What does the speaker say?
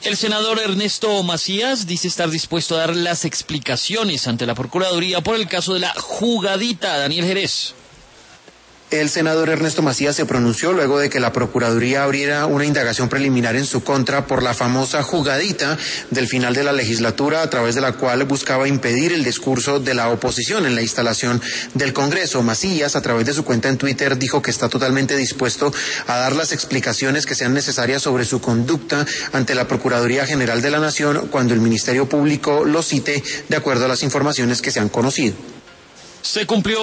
El senador Ernesto Macías dice estar dispuesto a dar las explicaciones ante la Procuraduría por el caso de la jugadita. Daniel Jerez. El senador Ernesto Macías se pronunció luego de que la Procuraduría abriera una indagación preliminar en su contra por la famosa jugadita del final de la legislatura, a través de la cual buscaba impedir el discurso de la oposición en la instalación del Congreso. Macías, a través de su cuenta en Twitter, dijo que está totalmente dispuesto a dar las explicaciones que sean necesarias sobre su conducta ante la Procuraduría General de la Nación cuando el Ministerio Público lo cite, de acuerdo a las informaciones que se han conocido. Se cumplió